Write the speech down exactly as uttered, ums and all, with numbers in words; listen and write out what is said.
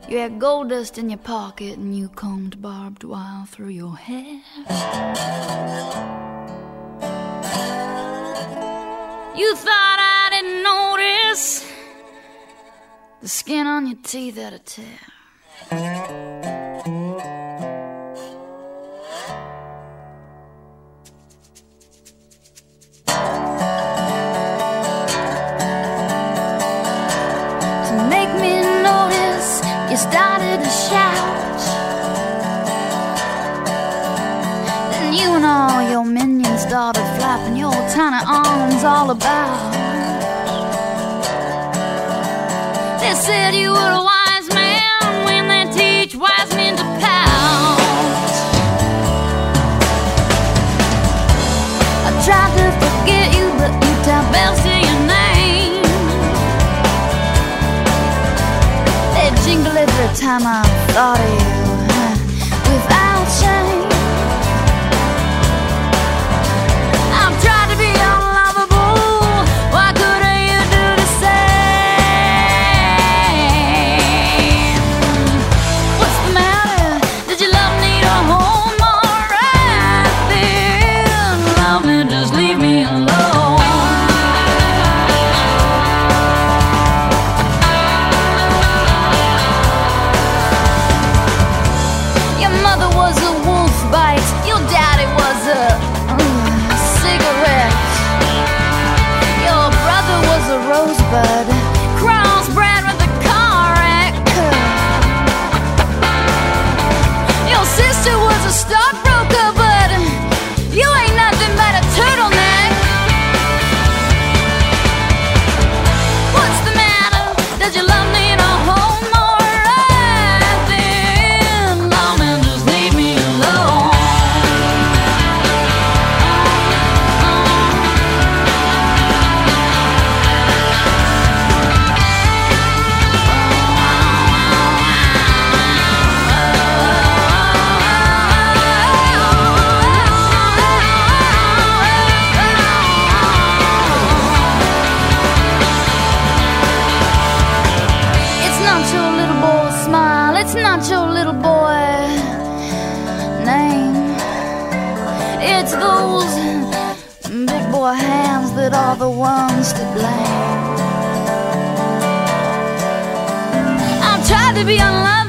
You had gold dust in your pocket and you combed barbed wire through your hair. You thought I didn't notice the skin on your teeth had a tear. To make me notice, you started to shout. Then you and all your minions started flapping your tiny arms all about. They said you were a wise man when they teach wise men to pout. I tried to forget you, but you tied bells to your name. They jingle every time I thought of you, without shame. I've tried to be unlovable. Why couldn't you do the same? What's the matter? Did your love need a home? Alright then, love me, just leave me alone. Your mother was a wolf bite. Your daddy was a uh, cigarette. Your brother was a rosebud, crossbred with a car wreck. Your sister was a stockbroker, but you ain't nothing but a turtleneck. What's the matter? Does your love need a home? Alright then, love me, just leave me alone. It's not your little boy smile, it's not your little boy name. It's those big boy hands that are the ones to blame. I've tried to be unlovable.